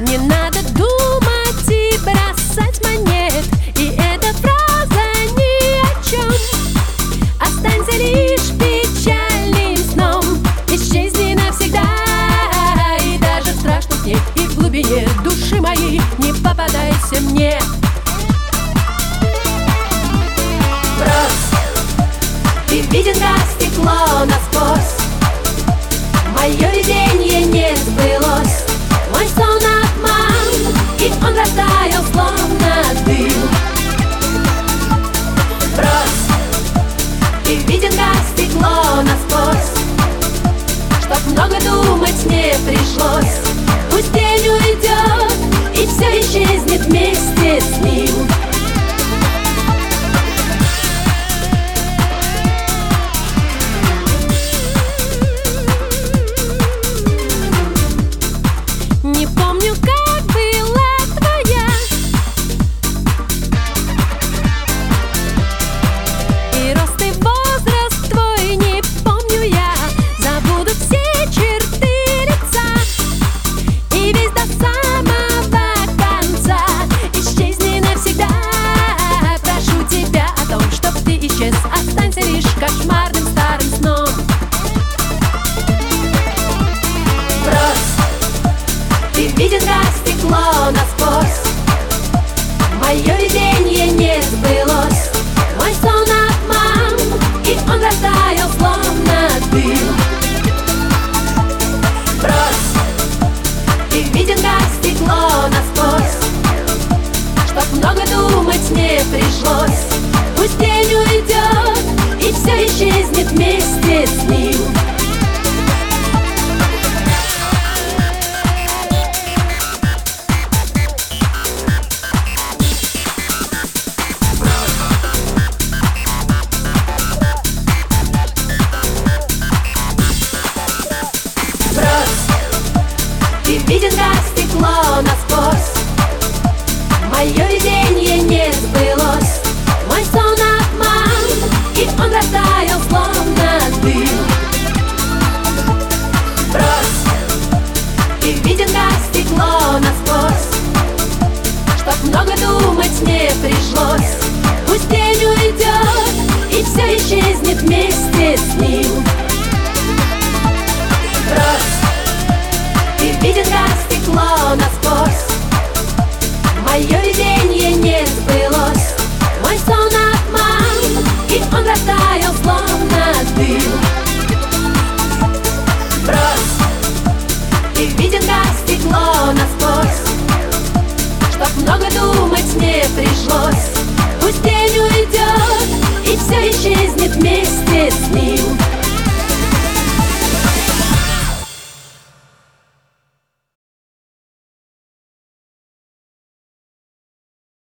Не надо думать и бросать монет, и эта фраза ни о чем. Останься лишь печальным сном, исчезни навсегда. И даже в страшных днях и в глубине души моей не попадайся мне. Ты виден, как стекло насквозь. Мое видение не сбылось. Мой сон обман, и он растаял, словно дым. Брось, ты виден, как стекло насквозь. Чтоб много думать не пришлось. Пусть день уйдет, и все исчезнет вместе с ним. Не помню, как была твоя, и рост и возраст твой не помню я. Забуду все черты лица, и весь до самого конца. Исчезни навсегда, прошу тебя о том, чтоб ты исчез. Останься лишь кошмарным старым сном. Ты виден, как стекло насквозь. Мое видение не сбылось. Мой сон обман, и он растаял, словно дым. Брось, ты виден, как стекло насквозь. Чтоб много думать не пришлось. Пусть день уйдет, и все исчезнет вместе с ним. Ты виден, как стекло насквозь. Мое видение не сбылось. Мой сон обман, и он растаял, словно дым. Брось, ты виден, как стекло насквозь. Чтоб много думать не пришлось. Пусть день уйдет, и все исчезнет вместе с ним. Ты виден, как стекло насквозь. Мое видение не сбылось. Мой сон